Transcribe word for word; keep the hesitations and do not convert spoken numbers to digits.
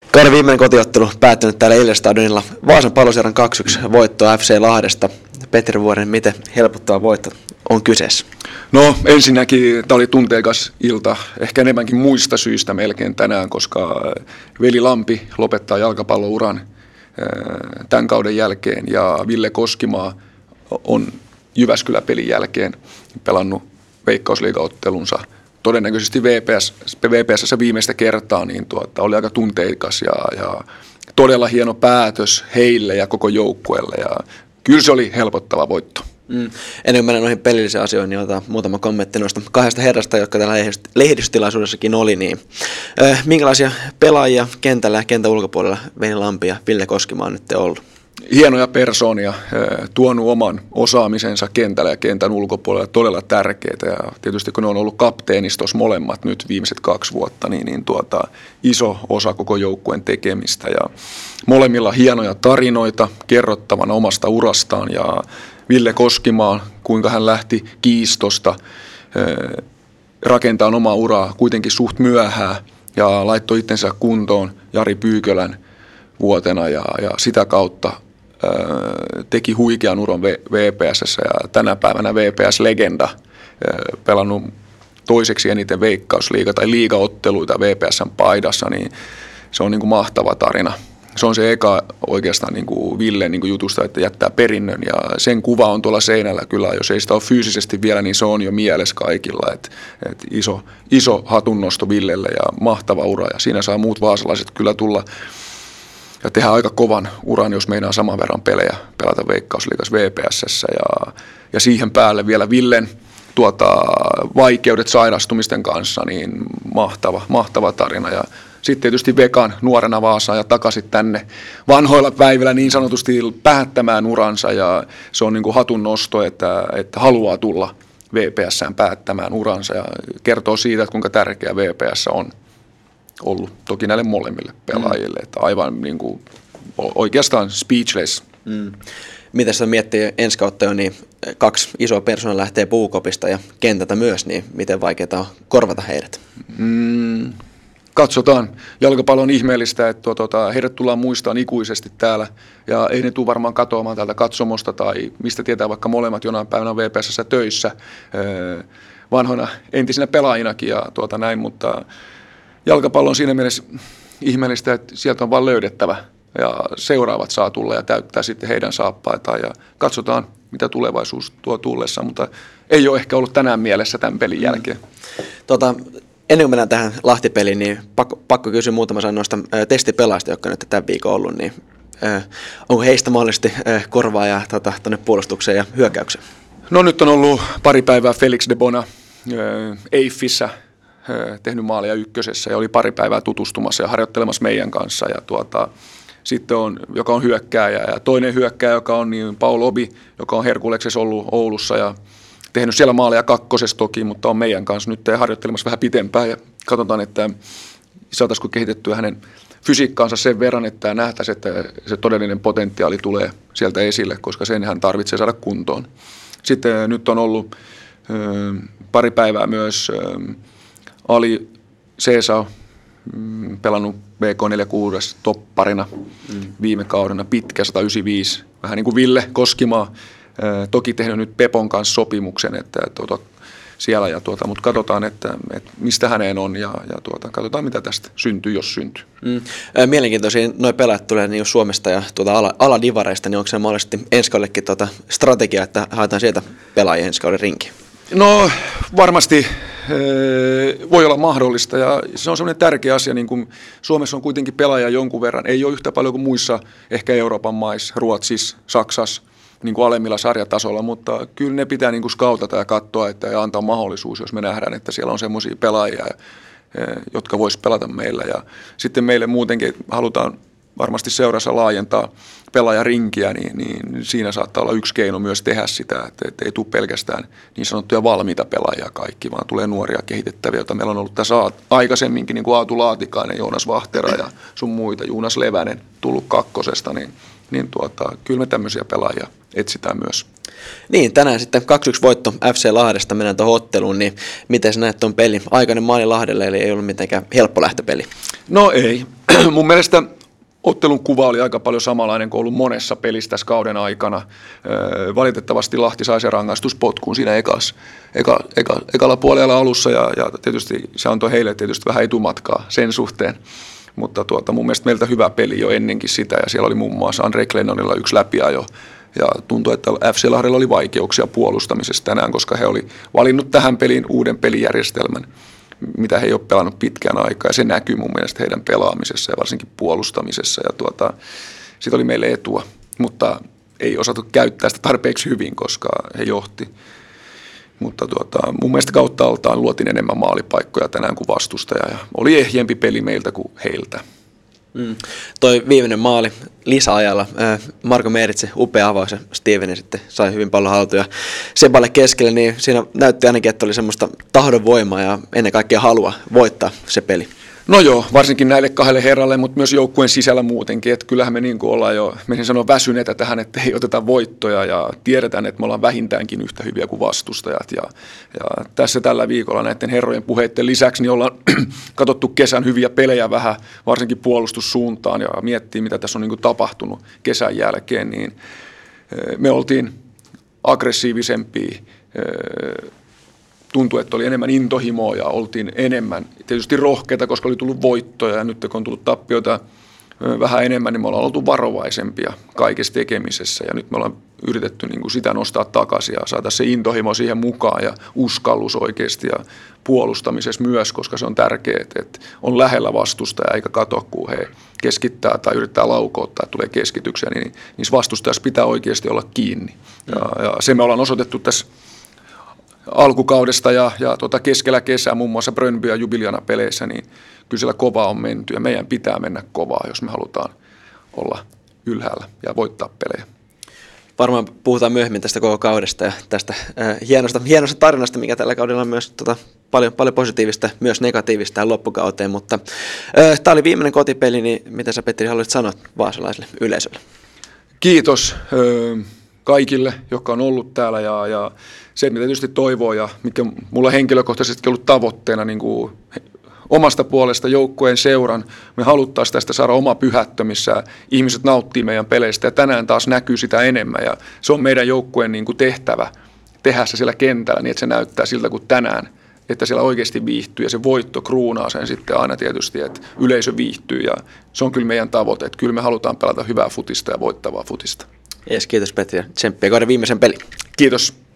Kauden viimeinen kotiottelu päättynyt täällä Ilves-stadionilla. Vaasan Palloseeran kaksi yksi voitto F C Lahdesta. Petteri Vuoren, miten helpottava voitto on kyseessä? No ensinnäkin tämä oli tunteikas ilta, ehkä enemmänkin muista syistä melkein tänään, koska Veli Lampi lopettaa jalkapallouran tämän kauden jälkeen ja Ville Koskimaa on Jyväskylä-pelin jälkeen pelannut veikkausliigaottelunsa todennäköisesti V P S, V P S:ssä viimeistä kertaa, niin tuota, oli aika tunteikas ja, ja todella hieno päätös heille ja koko joukkueelle ja kyllä se oli helpottava voitto. Mm. Ennen kuin mennään noihin pelillisiin asioihin, niin otetaan muutama kommentti noista kahdesta herrasta, jotka täällä lehdistötilaisuudessakin oli. Niin, äh, minkälaisia pelaajia kentällä ja kentän ulkopuolella Veli Lampi ja Ville Koskimaa on nyt ollut? Hienoja persoonia, tuonut oman osaamisensa kentällä ja kentän ulkopuolella, todella tärkeitä. Ja tietysti kun ne on ollut kapteenistossa molemmat nyt viimeiset kaksi vuotta, niin, niin tuota, iso osa koko joukkueen tekemistä. Ja molemmilla hienoja tarinoita kerrottavana omasta urastaan. Ja Ville Koskimaa, kuinka hän lähti kiistosta rakentamaan omaa uraa kuitenkin suht myöhään ja laittoi itsensä kuntoon Jari Pyykölän vuotena ja, ja sitä kautta teki huikean uron V P S:ssä ja tänä päivänä V P S-legenda, pelannut toiseksi eniten veikkausliiga- tai liigaotteluita V P S:n paidassa, niin se on niin kuin mahtava tarina. Se on se eka oikeastaan niin kuin Villen niin kuin jutusta, että jättää perinnön ja sen kuva on tuolla seinällä kyllä, jos ei sitä ole fyysisesti vielä, niin se on jo mielessä kaikilla, että, että iso, iso hatunnosto Villelle ja mahtava ura ja siinä saa muut vaasalaiset kyllä tulla ja tehdä aika kovan uran, jos meinaa saman verran pelejä pelata veikkausliigassa V P S:ssä. Ja, ja siihen päälle vielä Villen tuota, vaikeudet sairastumisten kanssa, niin mahtava, mahtava tarina. Ja sitten tietysti Vekan nuorena Vaasaan ja takaisin tänne vanhoilla päivillä niin sanotusti päättämään uransa. Ja se on niin kuin hatun nosto, että, että haluaa tulla V P S:ään päättämään uransa ja kertoo siitä, että kuinka tärkeä V P S on ollut toki näille molemmille pelaajille, mm. että aivan niin kuin, oikeastaan speechless. Mm. Mitä sitä miettii ensi kautta jo, niin kaksi isoa persoonaa lähtee Puukopista ja kentältä myös, niin miten vaikeaa on korvata heidät? Mm. Katsotaan. Jalkapallo on ihmeellistä, että tuota, heidät tullaan muistamaan ikuisesti täällä ja ei ne tule varmaan katoamaan täältä katsomosta tai mistä tietää vaikka molemmat jonain päivänä V P S:ssä töissä vanhoina entisinä pelaajinakin ja tuota näin, mutta jalkapallo on siinä mielessä ihmeellistä, että sieltä on vaan löydettävä ja seuraavat saa tulla ja täyttää sitten heidän saappaitaan ja katsotaan, mitä tulevaisuus tuo tullessa, mutta ei ole ehkä ollut tänään mielessä tämän pelin jälkeen. Mm. Tota, ennen kuin mennään tähän Lahti-peliin, niin pakko, pakko kysyä muutama sanan noista ä, testipelaajista, jotka nyt tämän viikon ollut, niin ä, onko heistä mahdollisesti ä, korvaajaa tuonne tota, puolustukseen ja hyökkäykseen? No nyt on ollut pari päivää Felix de Bona Eiffissä tehnyt maalia ykkösessä ja oli pari päivää tutustumassa ja harjoittelemassa meidän kanssa. Ja tuota, sitten on, joka on hyökkääjä ja toinen hyökkääjä, joka on niin Paul Obi, joka on Herkuleksessa ollut Oulussa ja tehnyt siellä maalia kakkosessa toki, mutta on meidän kanssa nyt harjoittelemassa vähän pitempään ja katsotaan, että saataisiko kehitettyä hänen fysiikkaansa sen verran, että nähtäisiin, että se todellinen potentiaali tulee sieltä esille, koska sen hän tarvitsee saada kuntoon. Sitten nyt on ollut ö, pari päivää myös ö, Ali Seesao, mm, pelannut B K neljäkymmentäkuusi topparina mm. viime kaudena, pitkä sata yhdeksänkymmentäviisi, vähän niin kuin Ville Koskimaa. Ö, toki tehnyt nyt Pepon kanssa sopimuksen, että tuota, siellä, ja tuota, mutta katsotaan, että, että mistä häneen on ja, ja tuota, katsotaan, mitä tästä syntyy, jos syntyy. Mm. Mielenkiintoisia nuo pelaajat tulee niin Suomesta ja tuota ala, aladivareista, niin onko se mahdollisesti ensi kaudellekin tuota strategia, että haetaan sieltä pelaajia ensi kauden rinkiin? No varmasti voi olla mahdollista ja se on semmoinen tärkeä asia, niin kuin Suomessa on kuitenkin pelaajia jonkun verran, ei ole yhtä paljon kuin muissa ehkä Euroopan maissa, Ruotsissa, Saksassa, niin kuin alemmilla sarjatasolla, mutta kyllä ne pitää niin kuin skautata ja katsoa että, ja antaa mahdollisuus, jos me nähdään, että siellä on semmoisia pelaajia, jotka vois pelata meillä ja sitten meille muutenkin halutaan varmasti seurassa laajentaa pelaajarinkiä, niin, niin siinä saattaa olla yksi keino myös tehdä sitä, että, että ei tule pelkästään niin sanottuja valmiita pelaajia kaikki, vaan tulee nuoria kehitettäviä, joita meillä on ollut tässä aikaisemminkin, niin kuin Aatu Laatikainen, Joonas Vahtera ja sun muita, Juunas Levänen tullut kakkosesta, niin, niin tuota, kyllä me tämmöisiä pelaajia etsitään myös. Niin, tänään sitten kaksi yksi voitto F C Lahdesta, mennään tuohon otteluun, niin miten sä näet tuon pelin? Aikainen maali Lahdelle, eli ei ollut mitenkään helppo lähtöpeli. No ei. Mun mielestä ottelun kuva oli aika paljon samanlainen kuin ollut monessa pelissä tässä kauden aikana. Valitettavasti Lahti sai se rangaistuspotkuun siinä ekas, eka, eka, ekalla puolella alussa ja, ja tietysti se antoi heille tietysti vähän etumatkaa sen suhteen. Mutta tuota, mun mielestä meiltä hyvä peli jo ennenkin sitä ja siellä oli muun muassa Andre Glennonilla yksi läpiajo. Ja tuntui, että F C Lahdella oli vaikeuksia puolustamisessa tänään, koska he oli valinnut tähän peliin uuden pelijärjestelmän, mitä he ei ole pelannut pitkään aikaa. Ja se näkyy mun mielestä heidän pelaamisessa ja varsinkin puolustamisessa. Ja tuota, siitä oli meille etua, mutta ei osattu käyttää sitä tarpeeksi hyvin, koska he johti. Mutta tuota, mun mielestä kautta altaan luotiin enemmän maalipaikkoja tänään kuin vastustaja. Ja oli ehjempi peli meiltä kuin heiltä. Mm. Toi viimeinen maali lisäajalla, Marko Meeritse, upea avaus ja Steveni sitten sai hyvin paljon haltuja Seballe keskelle, niin siinä näytti ainakin, että oli semmoista tahdonvoimaa ja ennen kaikkea halua voittaa se peli. No joo, varsinkin näille kahdelle herralle, mutta myös joukkueen sisällä muutenkin, että kyllähän me niin kuin ollaan jo, menisin sanoa väsyneitä tähän, että ei oteta voittoja ja tiedetään, että me ollaan vähintäänkin yhtä hyviä kuin vastustajat ja, ja tässä tällä viikolla näiden herrojen puheiden lisäksi niin ollaan katsottu kesän hyviä pelejä vähän, varsinkin puolustussuuntaan ja miettii, mitä tässä on niin kuin tapahtunut kesän jälkeen, niin me oltiin aggressiivisempia. Tuntui, että oli enemmän intohimoa ja oltiin enemmän tietysti rohkeita, koska oli tullut voittoja ja nyt kun on tullut tappioita vähän enemmän, niin me ollaan oltu varovaisempia kaikessa tekemisessä ja nyt me ollaan yritetty niin kuin sitä nostaa takaisin ja saada se intohimo siihen mukaan ja uskallus oikeasti ja puolustamisessa myös, koska se on tärkeää, että on lähellä vastustajaa eikä katso, kun he keskittää tai yrittää laukouttaa, että tulee keskityksiä, niin niissä vastustajassa pitää oikeasti olla kiinni ja, ja se me ollaan osoitettu tässä alkukaudesta ja, ja tuota keskellä kesää muun muassa Brøndby ja Jubiliana peleissä, niin kyllä siellä kovaa on menty ja meidän pitää mennä kovaa, jos me halutaan olla ylhäällä ja voittaa pelejä. Varmaan puhutaan myöhemmin tästä koko kaudesta ja tästä äh, hienosta, hienosta tarinasta, mikä tällä kaudella on myös tota, paljon, paljon positiivista, myös negatiivista tähän loppukauteen, mutta äh, tämä oli viimeinen kotipeli, niin mitä sä Petri haluaisit sanoa vaasalaiselle yleisölle? Kiitos äh, kaikille, jotka on ollut täällä ja, ja se, mitä tietysti toivoo ja mikä mulla henkilökohtaisesti ollut tavoitteena niin kuin omasta puolesta joukkueen seuran. Me haluttaisiin tästä saada oma pyhättö, missä ihmiset nauttii meidän peleistä ja tänään taas näkyy sitä enemmän ja se on meidän joukkueen niin kuin tehtävä tehdä se siellä kentällä niin, että se näyttää siltä kuin tänään, että siellä oikeasti viihtyy ja se voitto kruunaa sen sitten aina tietysti, että yleisö viihtyy ja se on kyllä meidän tavoite, että kyllä me halutaan pelata hyvää futista ja voittavaa futista. Yes, kiitos Petri ja tsemppiä kauden viimeisen pelin. Kiitos.